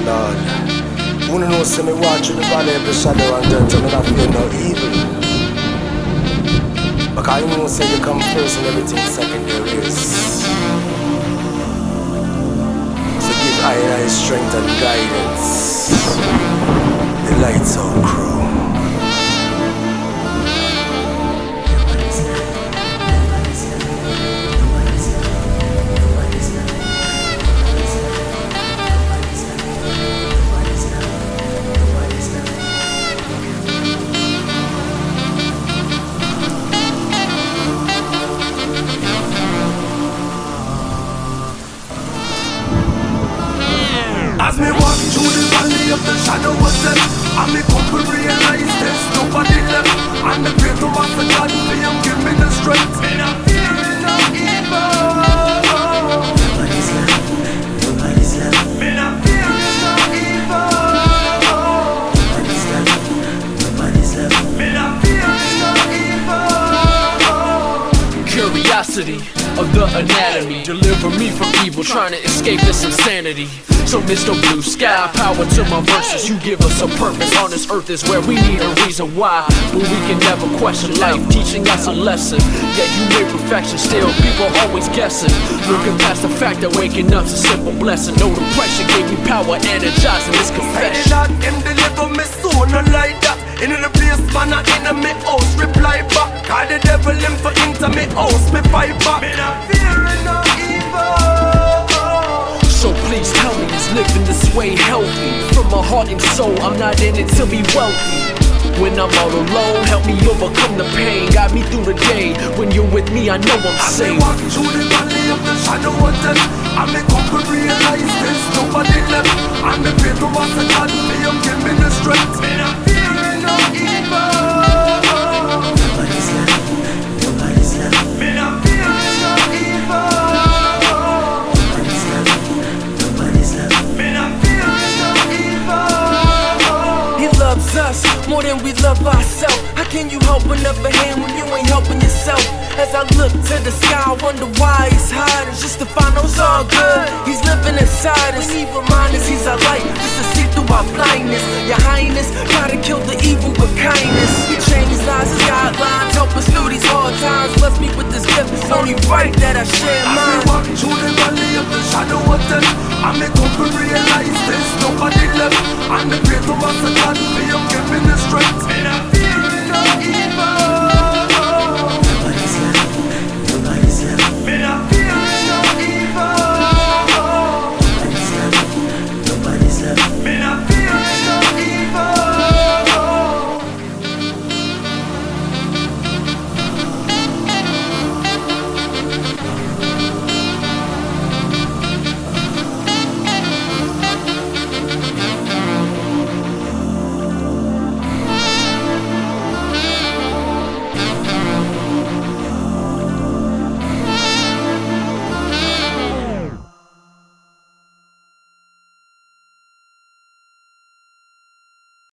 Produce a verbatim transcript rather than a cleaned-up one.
Lord. Who knows, see me walk through the valley of the shadow and death, and I fear no evil. Because you know, say you come first and everything secondary is. So give I I strength and guidance. The lights out crew. As me walk through the valley of the shadow of death, and me come to realize there's nobody left. And the great to ask the God for him give me the strength. Me not fearing no evil. Nobody's left, nobody's left. Me not fearing no evil. Nobody's left, nobody's left. Me not fearing no evil. Curiosity of the anatomy, deliver me from evil, trying to escape this insanity. So Mister Blue Sky, power to my verses. You give us a purpose on this earth is where we need a reason why. But we can never question life, teaching us a lesson. Yet you made perfection, still people always guessing. Looking past the fact that waking up's a simple blessing. No depression gave me power, energizing this confession. Not him deliver me sooner like that. In the place man a in me house reply back. Call the devil him for into me house me fight back. Me not fearing no evil. So please tell me, is living this way healthy? From my heart and soul, I'm not in it to be wealthy. When I'm all alone, help me overcome the pain. Guide me through the day. When you're with me, I know I'm As safe. me walk through the valley of the shadow of death, I me come to realize there's nobody left. And the pray to ask the God for him give me the strength. Me not fearing no evil. Nobody's left, nobody's left. Me not fearing no evil. Us more than we love ourselves. How can you help another hand when you ain't helping yourself? As I look to the sky, I wonder why he's hiding. Just to find out it's all good. He's living inside us. He reminds us he's our light, just to see through our blindness. Your highness, gotta kill the evil with kindness. He changed his lives, his guidelines, help us through these hard times. Bless me with this gift. It's only right that I share mine. As we walk through the valley of the shadow of death, I me come to realize there's nobody left. And the